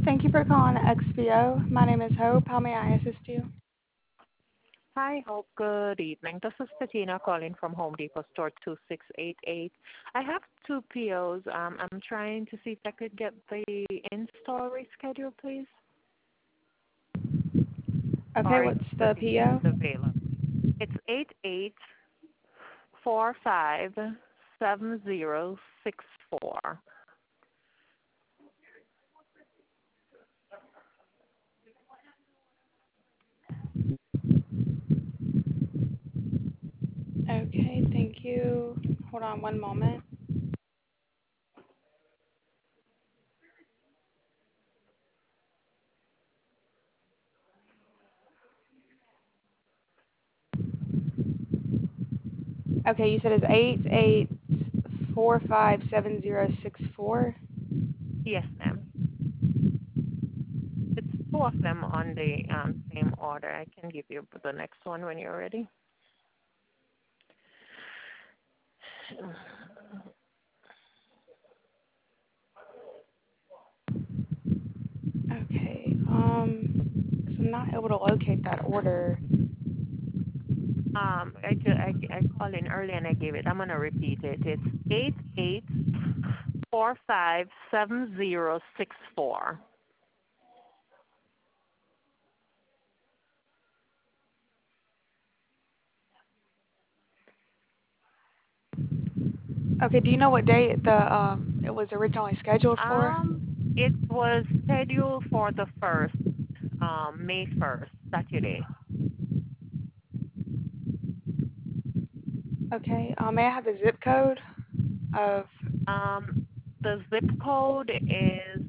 Thank you for calling XPO. My name is Hope. How may I assist you? Hi, Hope. Good evening. This is Patina calling from Home Depot Store 2688. I have two POs. I'm trying to see if I could get the install rescheduled, please, Okay, or if what's the the date is PO? available. It's 88457064. Okay, thank you. Hold on one moment. Okay, you said it's 88457064. Yes, ma'am. It's two of them on the same order. I can give you the next one when you're ready. Okay, so I'm not able to locate that order. I called in early and I gave it. I'm gonna repeat it. It's 88457064. Okay, do you know what day it was originally scheduled for? It was scheduled for the first, May 1st, Saturday. Okay, may I have the zip code of? Um, the zip code is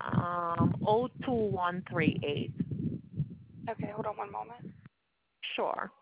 02138. Okay, hold on one moment. Sure.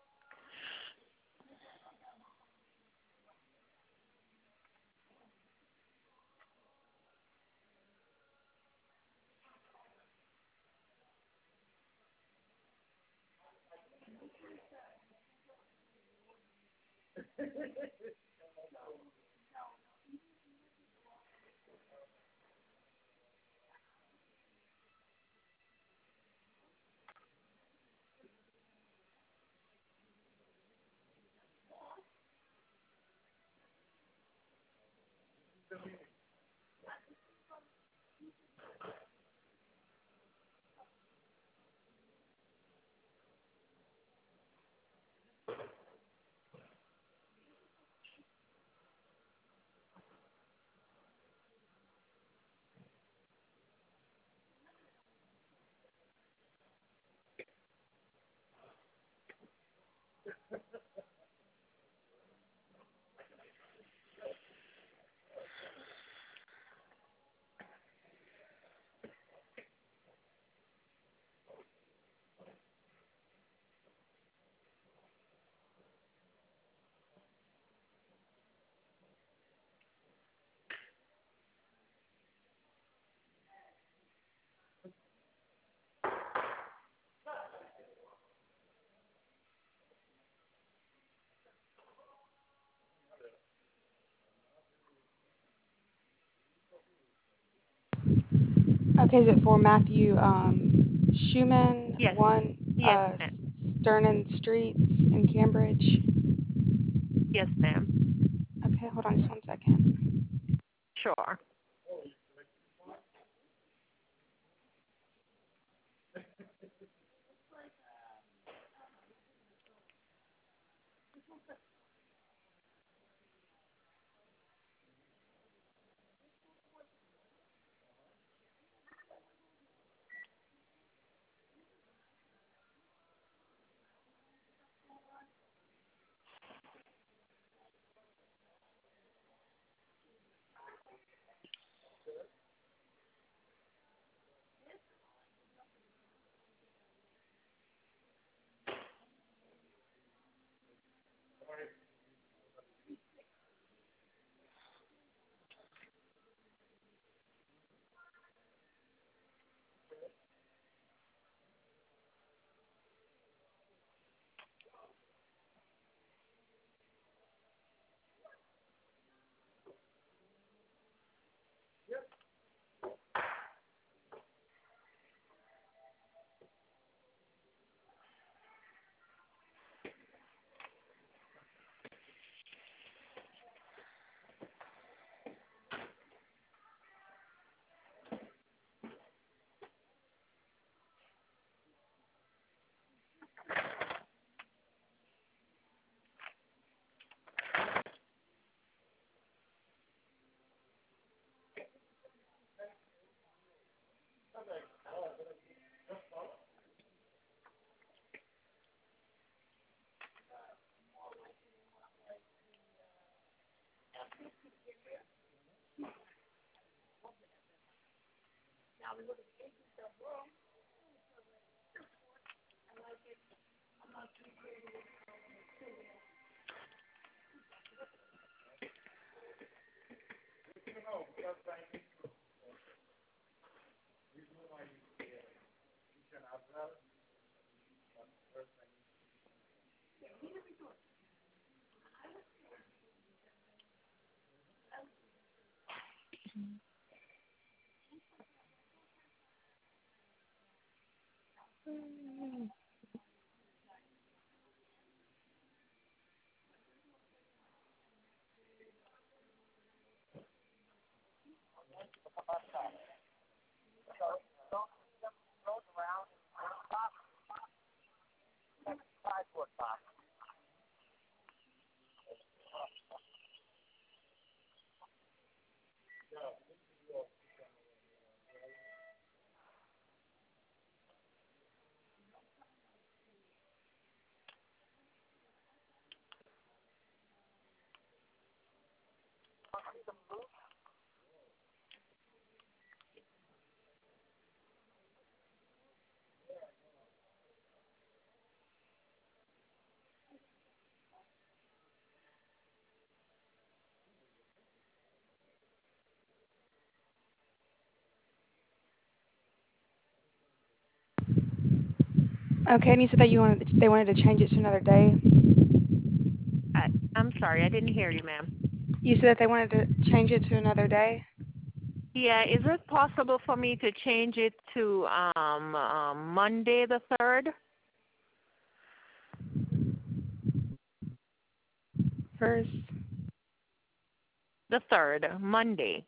Okay, is it for Matthew Schumann, Yes. 1 Yes, ma'am. Sternen Street in Cambridge? Yes, ma'am. Okay, hold on just one second. Sure. Okay, and you said that they wanted to change it to another day. I'm sorry, I didn't hear you, ma'am. You said that they wanted to change it to another day. Yeah, is it possible for me to change it to Monday the 3rd? First, The 3rd, Monday.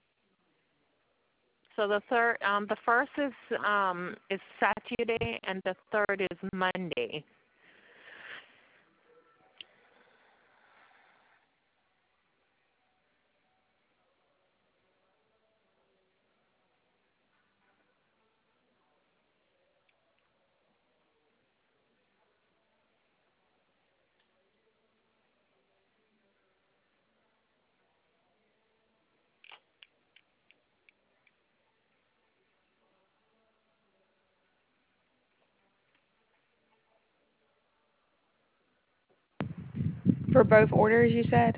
So the first is Saturday, and the 3rd is Monday. for both orders, you said?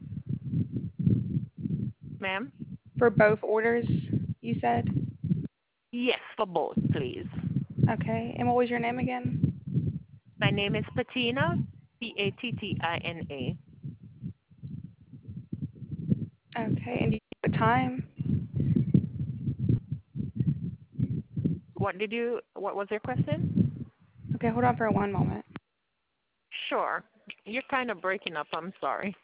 Ma'am? For both orders, you said? Yes, for both, please. Okay, and what was your name again? My name is Patina, Pattina. Okay, and do you know the time? What was your question? Okay, hold on for one moment. Sure. You're kind of breaking up. I'm sorry.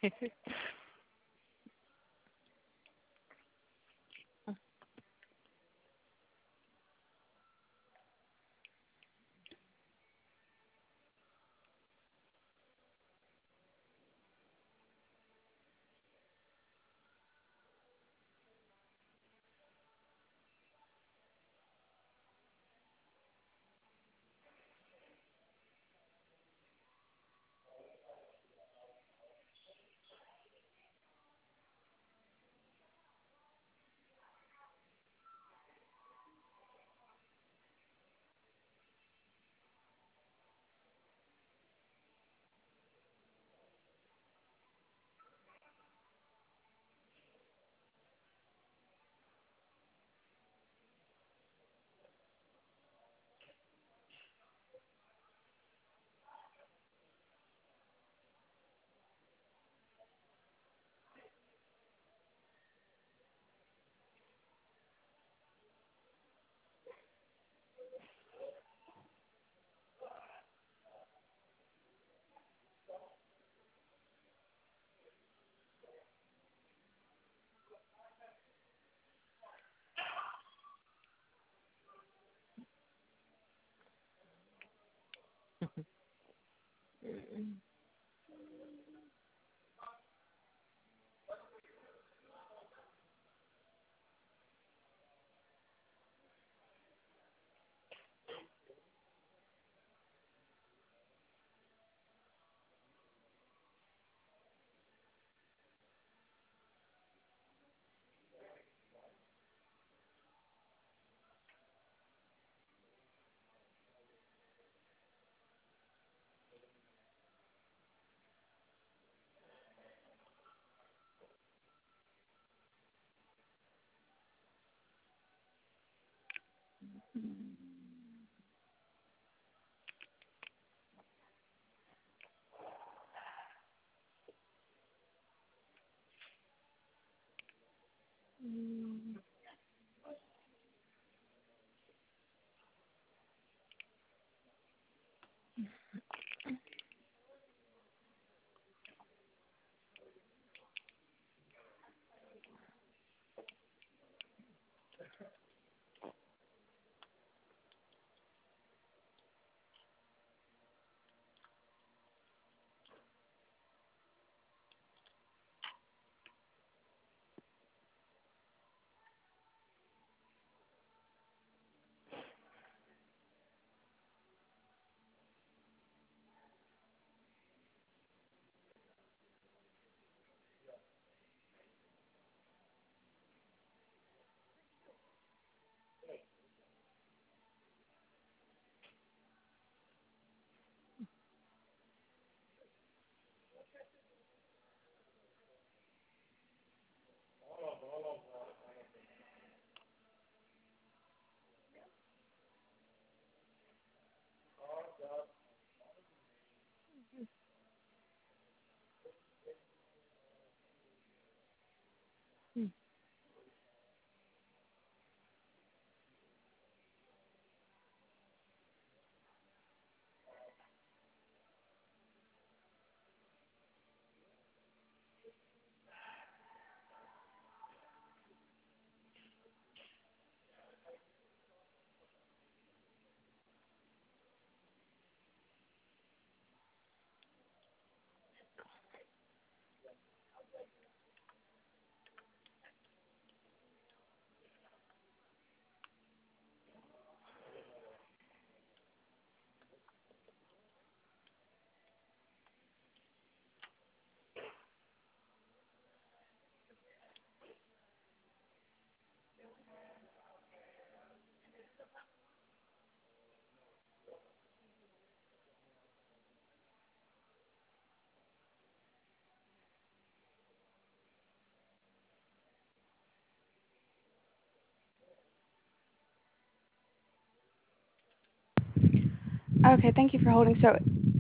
Okay, thank you for holding. So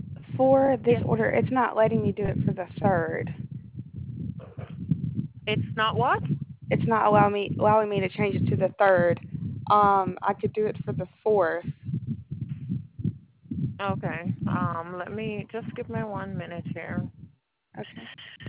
for this Yes. order, it's not letting me do it for the third. It's not what? It's not allowing me to change it to the third. I could do it for the fourth. Okay. Let me just give me 1 minute here. Okay.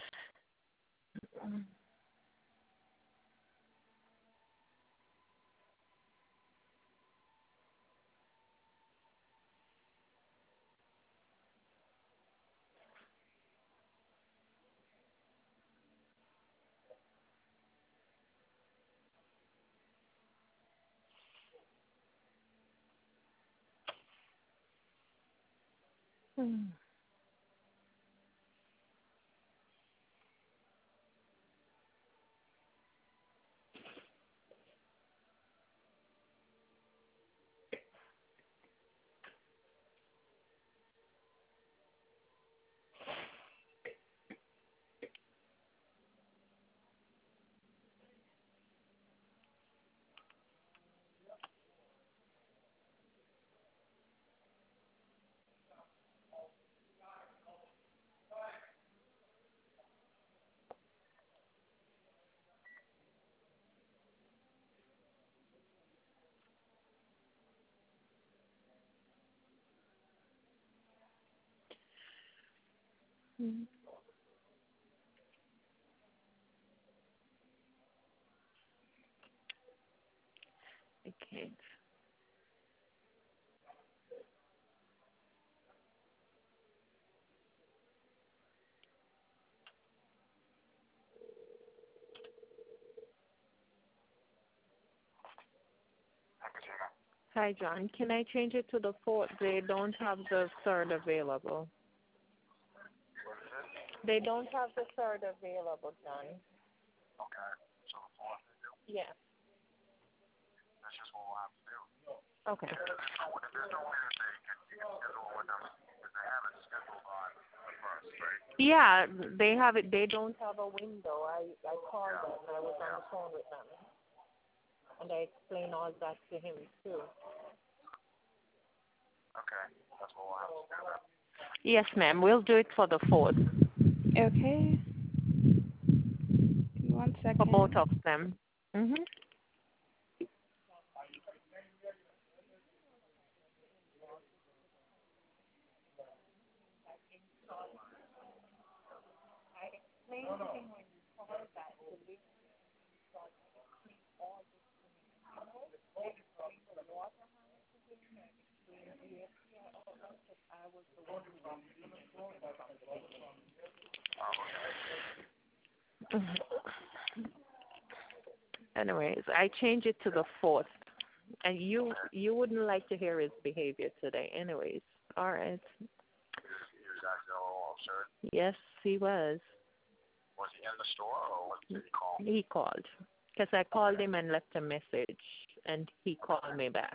Okay. Hi, John. Can I change it to the fourth? They don't have the third available. They don't have the third available, John. Yes. Okay. Yeah, they have it. They don't have a window. I called them. I was on the phone with them, and I explained all that to him too. Yes, ma'am. We'll do it for the 4th. Okay. Give me one For both second. of them. Mhm. Anyways, I changed it to the 4th, and you wouldn't like to hear his behavior today. Anyways, all right. Yes, he was. Was he in the store or did he call? He called because I called him and left a message, and he called me back.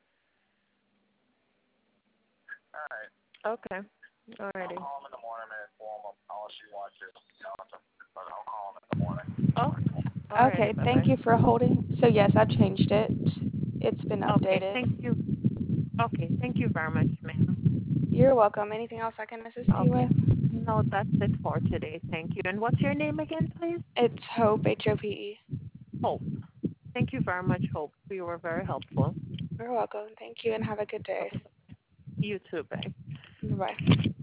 All right. Okay. Alrighty. I'll call him in the morning and inform him. I'll see what but I'll call him in the morning. Okay. Okay, Alrighty. Bye thank bye. you for holding. So yes, I've changed it. It's been Okay. updated. Thank you. Okay. Thank you very much, ma'am. You're welcome. Anything else I can assist you Okay. with? No, that's it for today. Thank you. And what's your name again, please? It's Hope, Hope. Hope. Thank you very much, Hope. You were very helpful. You're welcome. Thank you and have a good day. Okay. You too. Bye. Bye.